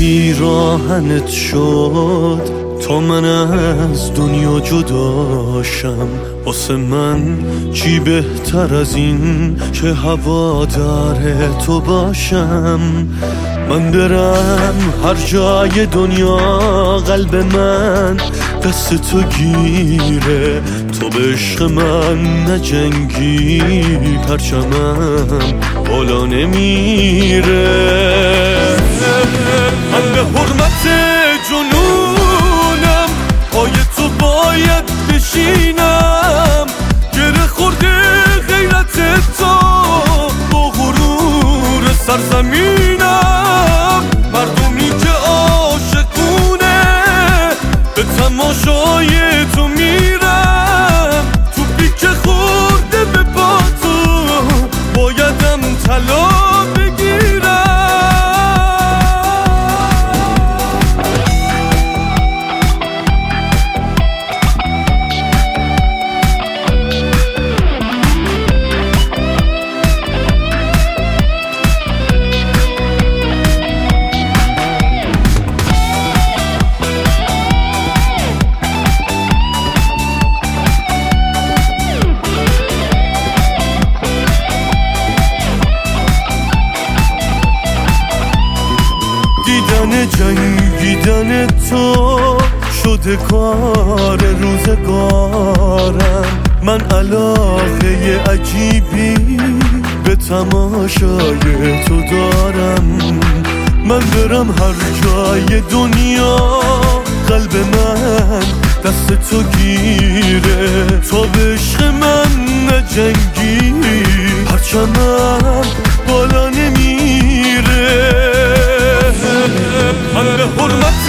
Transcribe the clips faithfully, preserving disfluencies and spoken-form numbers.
پیراهنت شد تا من از دنیا جداشم. واسه من چی بهتر از این که هوادار تو باشم. من برم هر جای دنیا قلب من دست تو گیره. تو به عشق من نجنگی پرچمم بالا نمیره. من به حرمت جنونم پای تو باید بشینم. گره خورده غیرت تو با غرور سرزمینم. مردمی که عاشقونه به تماشای تو میرم. توپی که خورده به پا تو بایدم طلا بگیرم. دیدن جنگیدن تو شده کار روزگارم. من علاقه عجیبی به تماشای تو دارم. من برم هر جای دنیا قلب من دست تو گیره. تا به عشق من نجنگی پرچمم بالا نمیره. من به حرمت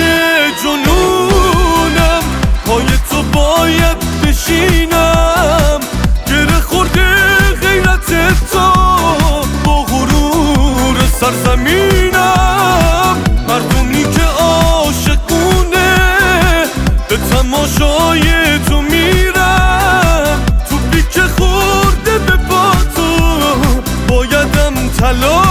جنونم پای تو باید بشینم. گره خورده غیرت تو با غرور سرزمینم. مردمی که عاشقونه به تماشای تو میرم. توپی که خورده به پا تو بایدم طلا